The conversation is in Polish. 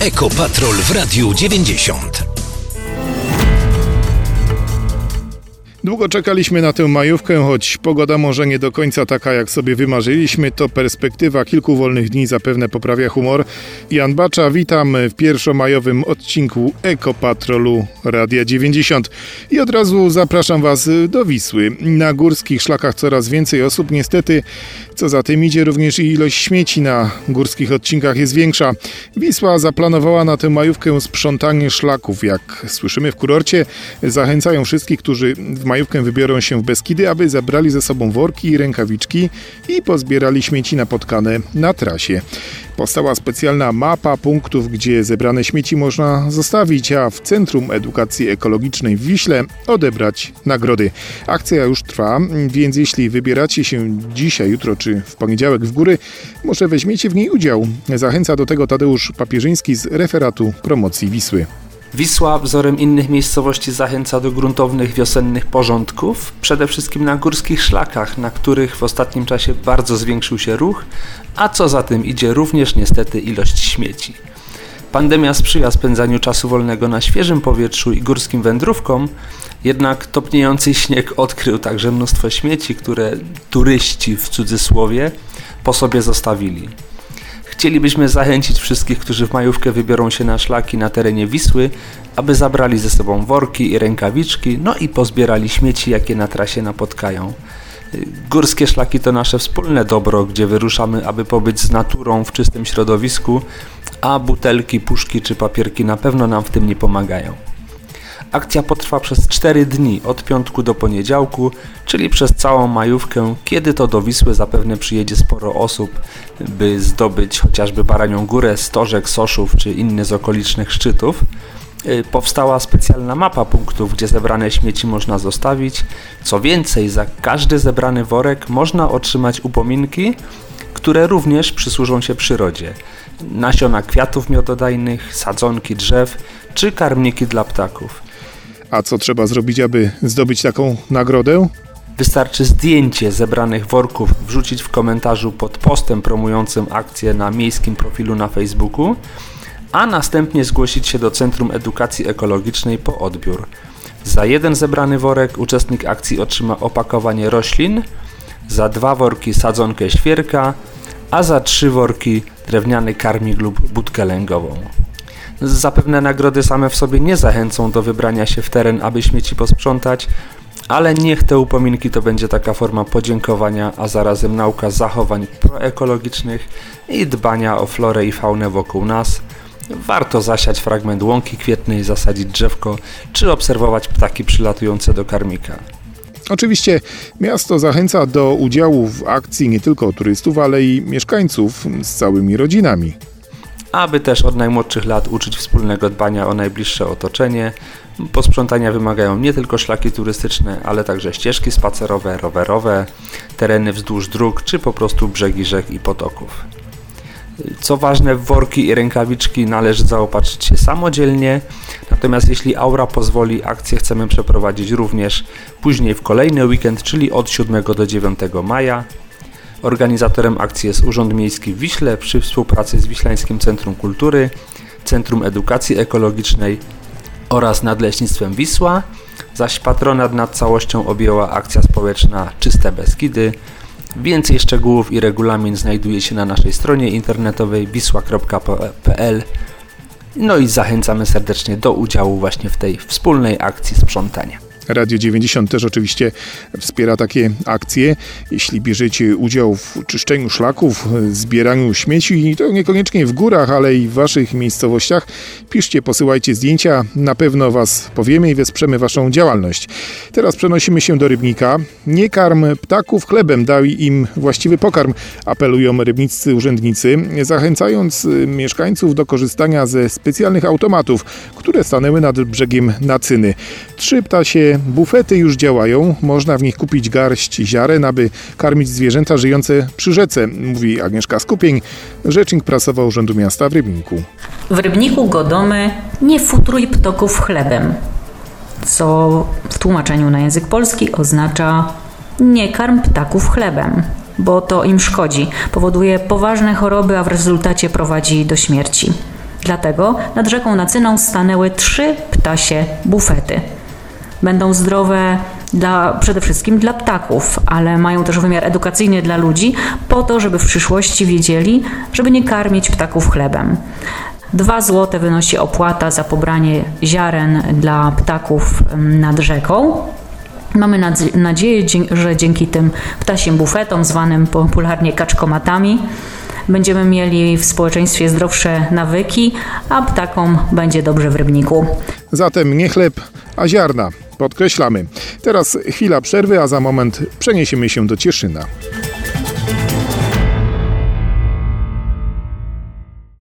Ekopatrol w Radiu 90. Długo czekaliśmy na tę majówkę, choć pogoda może nie do końca taka, jak sobie wymarzyliśmy, to perspektywa kilku wolnych dni zapewne poprawia humor. Jan Bacza, witam w pierwszomajowym odcinku Ekopatrolu Radia 90. I od razu zapraszam Was do Wisły. Na górskich szlakach coraz więcej osób, niestety, co za tym idzie, również i ilość śmieci na górskich odcinkach jest większa. Wisła zaplanowała na tę majówkę sprzątanie szlaków. Jak słyszymy w kurorcie, zachęcają wszystkich, którzy w majówkę wybiorą się w Beskidy, aby zabrali ze sobą worki i rękawiczki i pozbierali śmieci napotkane na trasie. Powstała specjalna mapa punktów, gdzie zebrane śmieci można zostawić, a w Centrum Edukacji Ekologicznej w Wiśle odebrać nagrody. Akcja już trwa, więc jeśli wybieracie się dzisiaj, jutro czy w poniedziałek w góry, może weźmiecie w niej udział. Zachęca do tego Tadeusz Papierzyński z referatu promocji Wisły. Wisła wzorem innych miejscowości zachęca do gruntownych wiosennych porządków, przede wszystkim na górskich szlakach, na których w ostatnim czasie bardzo zwiększył się ruch, a co za tym idzie również niestety ilość śmieci. Pandemia sprzyja spędzaniu czasu wolnego na świeżym powietrzu i górskim wędrówkom, jednak topniejący śnieg odkrył także mnóstwo śmieci, które turyści w cudzysłowie po sobie zostawili. Chcielibyśmy zachęcić wszystkich, którzy w majówkę wybiorą się na szlaki na terenie Wisły, aby zabrali ze sobą worki i rękawiczki, no i pozbierali śmieci, jakie na trasie napotkają. Górskie szlaki to nasze wspólne dobro, gdzie wyruszamy, aby pobyć z naturą w czystym środowisku, a butelki, puszki czy papierki na pewno nam w tym nie pomagają. Akcja potrwa przez 4 dni, od piątku do poniedziałku, czyli przez całą majówkę, kiedy to do Wisły zapewne przyjedzie sporo osób, by zdobyć chociażby Baranią Górę, Stożek, Soszów czy inne z okolicznych szczytów. Powstała specjalna mapa punktów, gdzie zebrane śmieci można zostawić. Co więcej, za każdy zebrany worek można otrzymać upominki, które również przysłużą się przyrodzie. Nasiona kwiatów miododajnych, sadzonki drzew czy karmniki dla ptaków. A co trzeba zrobić, aby zdobyć taką nagrodę? Wystarczy zdjęcie zebranych worków wrzucić w komentarzu pod postem promującym akcję na miejskim profilu na Facebooku, a następnie zgłosić się do Centrum Edukacji Ekologicznej po odbiór. Za jeden zebrany worek uczestnik akcji otrzyma opakowanie roślin, za 2 worki sadzonkę świerka, a za 3 worki drewniany karmik lub budkę lęgową. Zapewne nagrody same w sobie nie zachęcą do wybrania się w teren, aby śmieci posprzątać, ale niech te upominki to będzie taka forma podziękowania, a zarazem nauka zachowań proekologicznych i dbania o florę i faunę wokół nas. Warto zasiać fragment łąki kwietnej, zasadzić drzewko, czy obserwować ptaki przylatujące do karmika. Oczywiście miasto zachęca do udziału w akcji nie tylko turystów, ale i mieszkańców z całymi rodzinami. Aby też od najmłodszych lat uczyć wspólnego dbania o najbliższe otoczenie. Posprzątania wymagają nie tylko szlaki turystyczne, ale także ścieżki spacerowe, rowerowe, tereny wzdłuż dróg, czy po prostu brzegi rzek i potoków. Co ważne, w worki i rękawiczki należy zaopatrzyć się samodzielnie, natomiast jeśli aura pozwoli, akcję chcemy przeprowadzić również później w kolejny weekend, czyli od 7 do 9 maja. Organizatorem akcji jest Urząd Miejski w Wiśle przy współpracy z Wiślańskim Centrum Kultury, Centrum Edukacji Ekologicznej oraz Nadleśnictwem Wisła, zaś patronat nad całością objęła akcja społeczna Czyste Beskidy. Więcej szczegółów i regulamin znajduje się na naszej stronie internetowej wisła.pl. No i zachęcamy serdecznie do udziału właśnie w tej wspólnej akcji sprzątania. Radio 90 też oczywiście wspiera takie akcje. Jeśli bierzecie udział w czyszczeniu szlaków, zbieraniu śmieci, to niekoniecznie w górach, ale i w waszych miejscowościach, piszcie, posyłajcie zdjęcia, na pewno was powiemy i wesprzemy waszą działalność. Teraz przenosimy się do Rybnika. Nie karm ptaków chlebem, daj im właściwy pokarm, apelują rybniccy urzędnicy, zachęcając mieszkańców do korzystania ze specjalnych automatów, które stanęły nad brzegiem Nacyny. 3 ptasie bufety już działają, można w nich kupić garść ziaren, aby karmić zwierzęta żyjące przy rzece, mówi Agnieszka Skupień, rzecznik prasowa Urzędu Miasta w Rybniku. W Rybniku godomy nie futruj ptoków chlebem, co w tłumaczeniu na język polski oznacza nie karm ptaków chlebem, bo to im szkodzi, powoduje poważne choroby, a w rezultacie prowadzi do śmierci. Dlatego nad rzeką Nacyną stanęły 3 ptasie bufety. Będą zdrowe przede wszystkim dla ptaków, ale mają też wymiar edukacyjny dla ludzi, po to, żeby w przyszłości wiedzieli, żeby nie karmić ptaków chlebem. 2 zł wynosi opłata za pobranie ziaren dla ptaków nad rzeką. Mamy nadzieję, że dzięki tym ptasim bufetom, zwanym popularnie kaczkomatami, będziemy mieli w społeczeństwie zdrowsze nawyki, a ptakom będzie dobrze w rybniku. Zatem nie chleb, a ziarna. Podkreślamy. Teraz chwila przerwy, a za moment przeniesiemy się do Cieszyna.